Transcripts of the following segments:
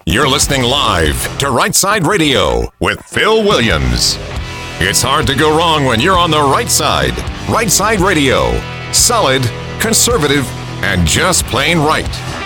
You're listening live to Right Side Radio with Phil Williams. It's hard to go wrong when you're on the right side. Right Side Radio. Solid, conservative, and just plain right.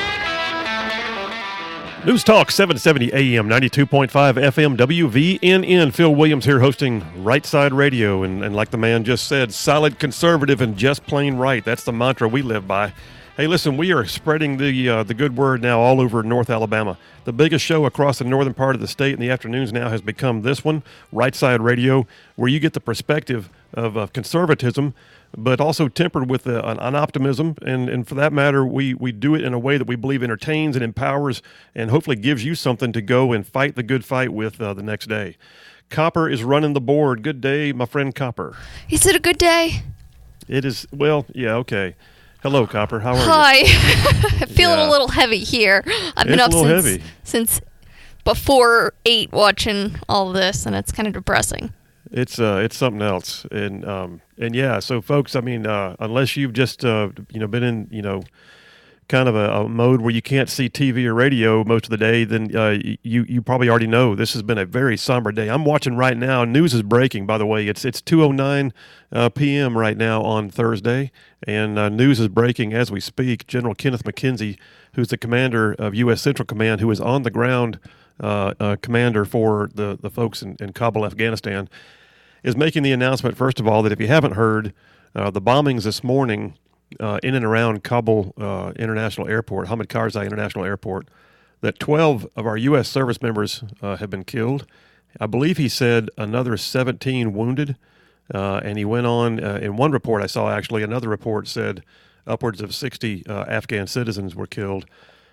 News Talk 770 AM, 92.5 FM, WVNN. Phil Williams here hosting Right Side Radio. And like the man just said, solid, conservative, and just plain right. That's the mantra we live by. Hey, listen, we are spreading the good word now all over North Alabama. The biggest show across the northern part of the state in the afternoons now has become this one, Right Side Radio, where you get the perspective of conservatism, but also tempered with an optimism. And for that matter, we do it in a way that we believe entertains and empowers and hopefully gives you something to go and fight the good fight with the next day. Copper is running the board. Good day, my friend Copper. Is it a good day? It is, well, yeah, okay. Hello, Copper. How are you? Hi. I'm feeling a little heavy here. I've been up since before 8 watching all this, and it's kind of depressing. It's something else, and yeah. So, folks, I mean, unless you've just been in kind of a mode where you can't see TV or radio most of the day, then you probably already know this has been a very somber day. I'm watching right now. News is breaking. By the way, it's 2:09 p.m. right now on Thursday, and news is breaking as we speak. General Kenneth McKenzie, who's the commander of U.S. Central Command, who is on the ground commander for the folks in Kabul, Afghanistan, is making the announcement, first of all, that if you haven't heard, the bombings this morning in and around Kabul International Airport, Hamid Karzai International Airport, that 12 of our U.S. service members have been killed. I believe he said another 17 wounded, and he went on, in one report I saw actually, another report said upwards of 60 Afghan citizens were killed.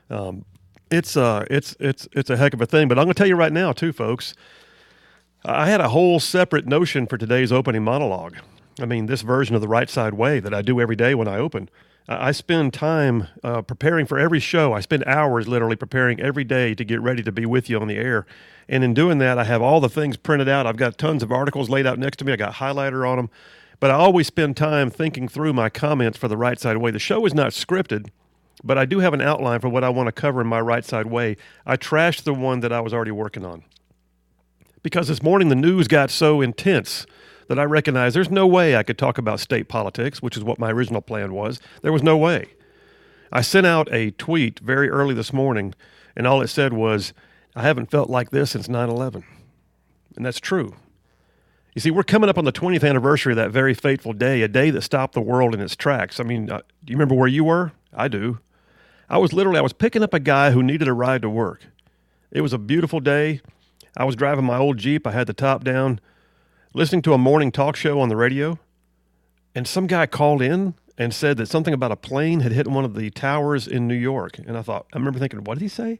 It's a heck of a thing, but I'm going to tell you right now too, folks, I had a whole separate notion for today's opening monologue. I mean, this version of the Right Side Way that I do every day when I open. I spend time preparing for every show. I spend hours literally preparing every day to get ready to be with you on the air. And in doing that, I have all the things printed out. I've got tons of articles laid out next to me. I got highlighter on them. But I always spend time thinking through my comments for the Right Side Way. The show is not scripted, but I do have an outline for what I want to cover in my Right Side Way. I trashed the one that I was already working on. Because this morning the news got so intense that I recognized there's no way I could talk about state politics, which is what my original plan was. There was no way. I sent out a tweet very early this morning, and all it said was, I haven't felt like this since 9/11. And that's true. You see, we're coming up on the 20th anniversary of that very fateful day, a day that stopped the world in its tracks. I mean, do you remember where you were? I do. I was picking up a guy who needed a ride to work. It was a beautiful day. I was driving my old Jeep. I had the top down, listening to a morning talk show on the radio, and some guy called in and said that something about a plane had hit one of the towers in New York. And I remember thinking, what did he say?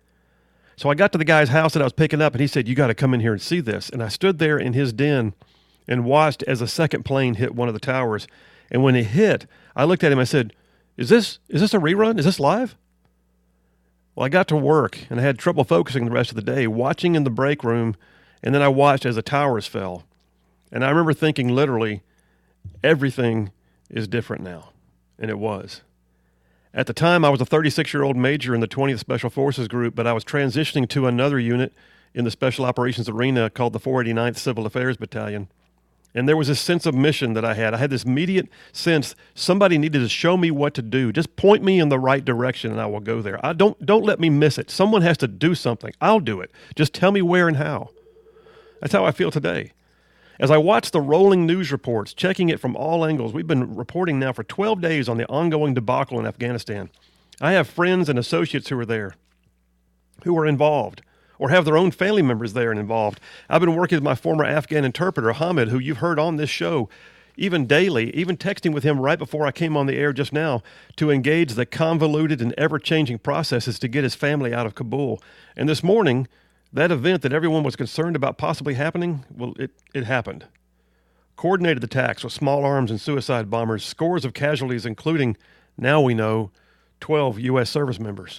So I got to the guy's house that I was picking up, and he said, you got to come in here and see this. And I stood there in his den and watched as a second plane hit one of the towers. And when it hit, I looked at him and I said, is this a rerun? Is this live? Well, I got to work, and I had trouble focusing the rest of the day, watching in the break room, and then I watched as the towers fell. And I remember thinking literally, everything is different now. And it was. At the time, I was a 36-year-old major in the 20th Special Forces Group, but I was transitioning to another unit in the Special Operations arena called the 489th Civil Affairs Battalion. And there was this sense of mission that I had. I had this immediate sense somebody needed to show me what to do. Just point me in the right direction and I will go there. Don't let me miss it. Someone has to do something. I'll do it. Just tell me where and how. That's how I feel today. As I watch the rolling news reports, checking it from all angles, we've been reporting now for 12 days on the ongoing debacle in Afghanistan. I have friends and associates who are there, who are involved, or have their own family members there and involved. I've been working with my former Afghan interpreter, Hamid, who you've heard on this show, even daily, even texting with him right before I came on the air just now, to engage the convoluted and ever-changing processes to get his family out of Kabul. And this morning, that event that everyone was concerned about possibly happening, well, it happened. Coordinated attacks with small arms and suicide bombers, scores of casualties, including, now we know, 12 U.S. service members.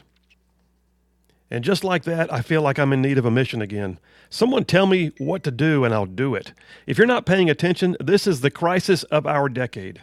And just like that, I feel like I'm in need of a mission again. Someone tell me what to do and I'll do it. If you're not paying attention, this is the crisis of our decade.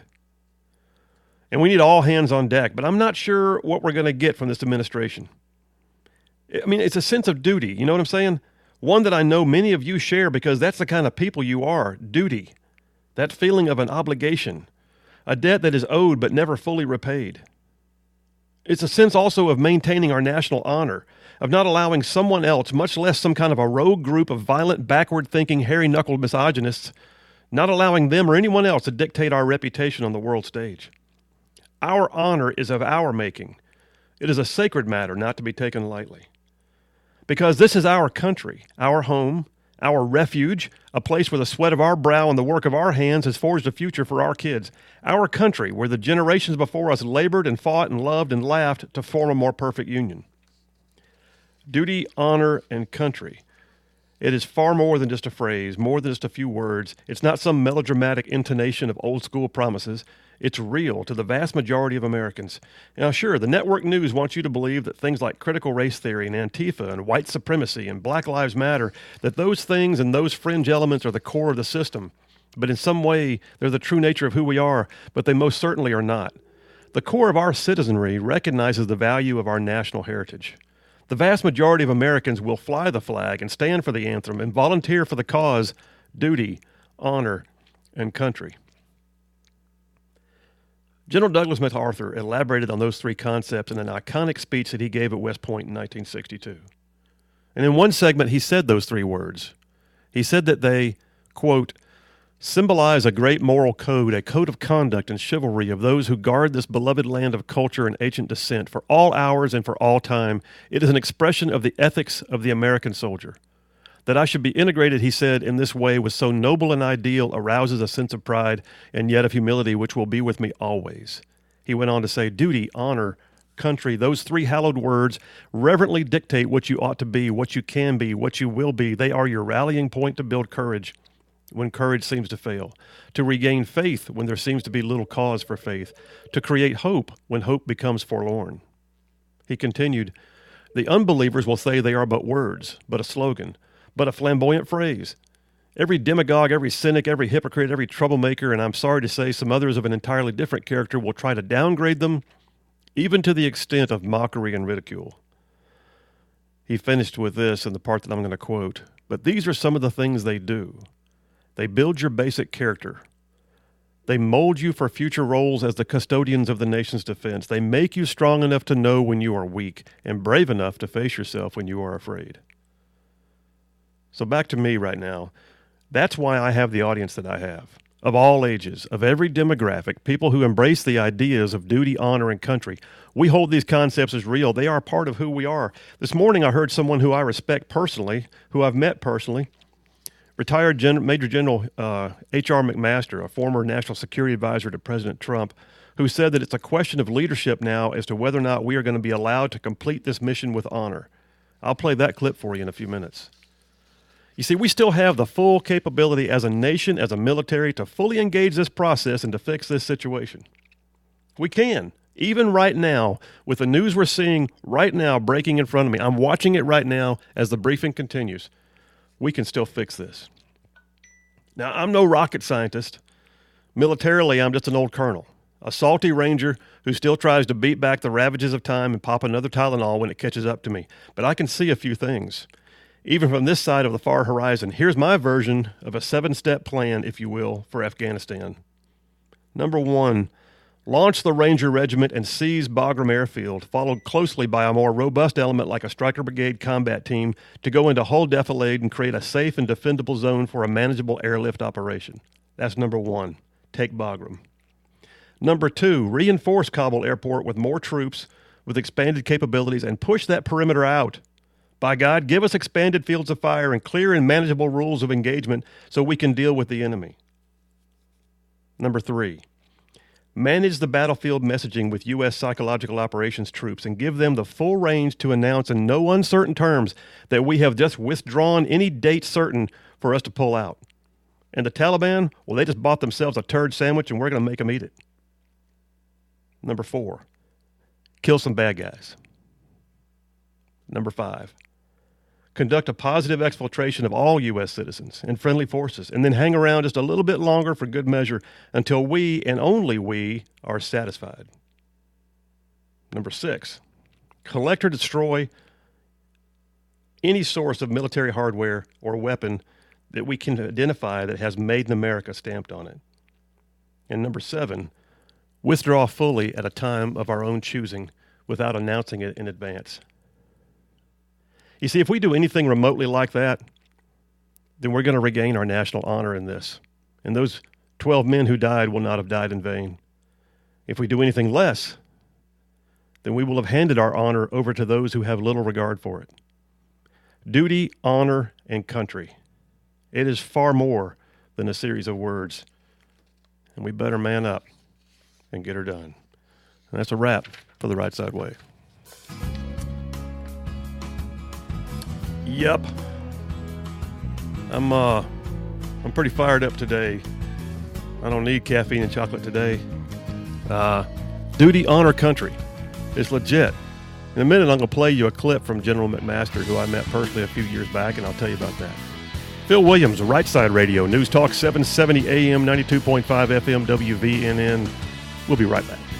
And we need all hands on deck, but I'm not sure what we're going to get from this administration. I mean, it's a sense of duty. You know what I'm saying? One that I know many of you share because that's the kind of people you are. Duty. That feeling of an obligation. A debt that is owed but never fully repaid. It's a sense also of maintaining our national honor, of not allowing someone else, much less some kind of a rogue group of violent, backward-thinking, hairy-knuckled misogynists, not allowing them or anyone else to dictate our reputation on the world stage. Our honor is of our making. It is a sacred matter not to be taken lightly. Because this is our country, our home, our refuge, a place where the sweat of our brow and the work of our hands has forged a future for our kids. Our country, where the generations before us labored and fought and loved and laughed to form a more perfect union. Duty, honor, and country. It is far more than just a phrase, more than just a few words. It's not some melodramatic intonation of old-school promises. It's real to the vast majority of Americans. Now, sure, the network news wants you to believe that things like critical race theory and Antifa and white supremacy and Black Lives Matter, that those things and those fringe elements are the core of the system. But in some way, they're the true nature of who we are, but they most certainly are not. The core of our citizenry recognizes the value of our national heritage. The vast majority of Americans will fly the flag and stand for the anthem and volunteer for the cause, duty, honor, and country. General Douglas MacArthur elaborated on those three concepts in an iconic speech that he gave at West Point in 1962. And in one segment, he said those three words. He said that they, quote, symbolize a great moral code, a code of conduct and chivalry of those who guard this beloved land of culture and ancient descent for all hours and for all time. It is an expression of the ethics of the American soldier. That I should be integrated, he said, in this way with so noble an ideal arouses a sense of pride and yet of humility which will be with me always. He went on to say, duty, honor, country, those three hallowed words reverently dictate what you ought to be, what you can be, what you will be. They are your rallying point to build courage when courage seems to fail, to regain faith when there seems to be little cause for faith, to create hope when hope becomes forlorn. He continued, the unbelievers will say they are but words, but a slogan, but a flamboyant phrase. Every demagogue, every cynic, every hypocrite, every troublemaker, and I'm sorry to say some others of an entirely different character will try to downgrade them, even to the extent of mockery and ridicule. He finished with this in the part that I'm going to quote, but these are some of the things they do. They build your basic character. They mold you for future roles as the custodians of the nation's defense. They make you strong enough to know when you are weak and brave enough to face yourself when you are afraid. So back to me right now. That's why I have the audience that I have. Of all ages, of every demographic, people who embrace the ideas of duty, honor, and country. We hold these concepts as real. They are part of who we are. This morning I heard someone who I respect personally, who I've met personally, retired Major General H.R. McMaster, a former national security advisor to President Trump, who said that it's a question of leadership now as to whether or not we are going to be allowed to complete this mission with honor. I'll play that clip for you in a few minutes. You see, we still have the full capability as a nation, as a military, to fully engage this process and to fix this situation. We can, even right now, with the news we're seeing right now breaking in front of me. I'm watching it right now as the briefing continues. We can still fix this. Now, I'm no rocket scientist. Militarily, I'm just an old colonel, a salty ranger who still tries to beat back the ravages of time and pop another Tylenol when it catches up to me. But I can see a few things. Even from this side of the far horizon, here's my version of a 7-step plan, if you will, for Afghanistan. Number 1, launch the Ranger Regiment and seize Bagram Airfield, followed closely by a more robust element like a Stryker Brigade combat team to go into whole defilade and create a safe and defendable zone for a manageable airlift operation. That's number 1, take Bagram. Number 2, reinforce Kabul Airport with more troops with expanded capabilities and push that perimeter out. By God, give us expanded fields of fire and clear and manageable rules of engagement so we can deal with the enemy. Number 3, manage the battlefield messaging with U.S. psychological operations troops and give them the full range to announce in no uncertain terms that we have just withdrawn any date certain for us to pull out. And the Taliban, well, they just bought themselves a turd sandwich and we're going to make them eat it. Number 4, kill some bad guys. Number 5, conduct a positive exfiltration of all U.S. citizens and friendly forces, and then hang around just a little bit longer for good measure until we, and only we, are satisfied. Number 6, collect or destroy any source of military hardware or weapon that we can identify that has Made in America stamped on it. And number 7, withdraw fully at a time of our own choosing without announcing it in advance. You see, if we do anything remotely like that, then we're going to regain our national honor in this. And those 12 men who died will not have died in vain. If we do anything less, then we will have handed our honor over to those who have little regard for it. Duty, honor, and country. It is far more than a series of words. And we better man up and get her done. And that's a wrap for the Right Side Way. Yep. I'm pretty fired up today. I don't need caffeine and chocolate today. Duty, honor, country. It's legit. In a minute, I'm going to play you a clip from General McMaster, who I met personally a few years back, and I'll tell you about that. Phil Williams, Right Side Radio, News Talk 770 AM, 92.5 FM, WVNN. We'll be right back.